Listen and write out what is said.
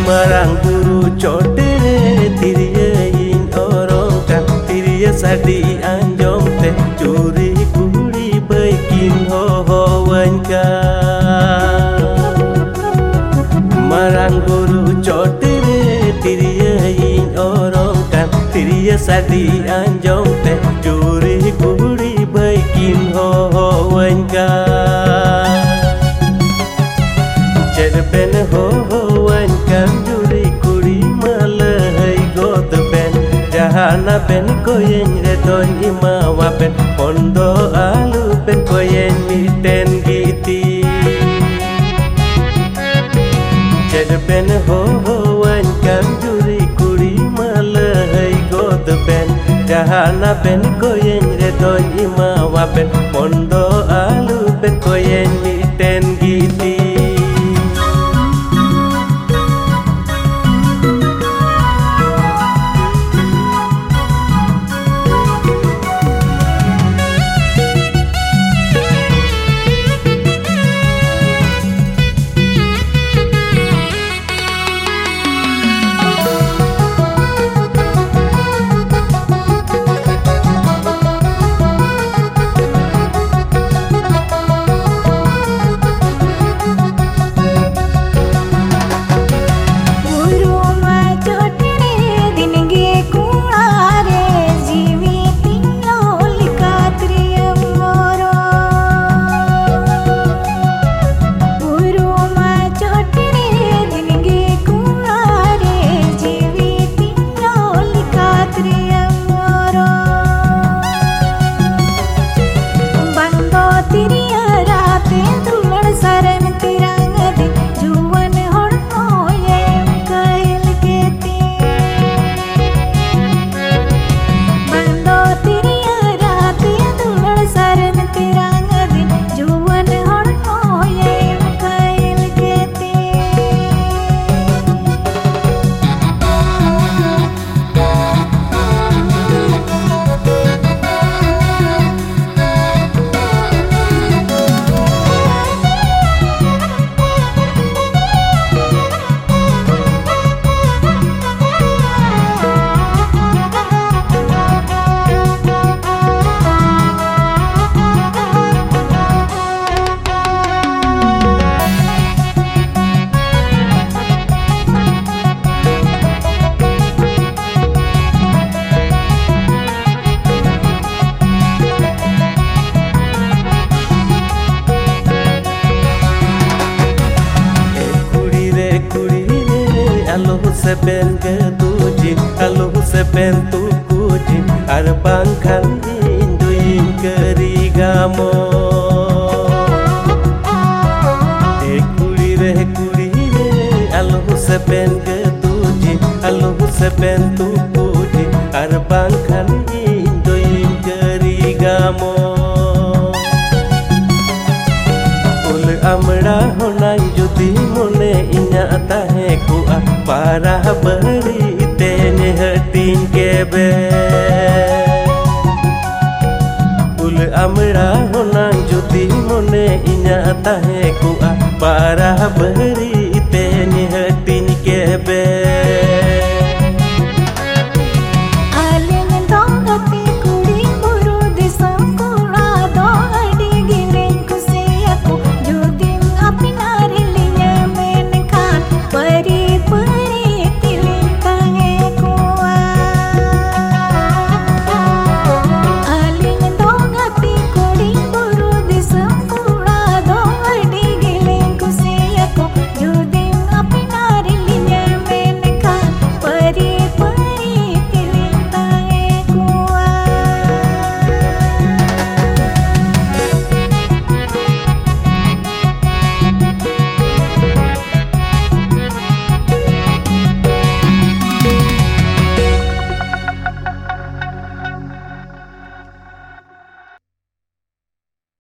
marang buru cotere tiriye in orongkan tiriye sadi anjong te curi kuri baikin ho wanka marang buru cotere tiriye in orongkan tiriye sadi anjong te curi kuri baikin ho wanka ben ho wankan juri kuri malai got ben jahana ben koyen reton imawa ben pondo alu ben koyen miten giti jed ben ho wankan juri kuri malai got ben jahana ben koyen reton imawa ben pondo alu ben koyen miten giti ben ke tuji alu ben tu kuji ar bangkan induin kerigamo kuri re alu ben ke tuji alu ben tu kuji ar bangkan induin kerigamo ul amra honai judi mone inya tahe ku para beri tene hatin kebe ul amra honang juti mone inya tahe ku para beri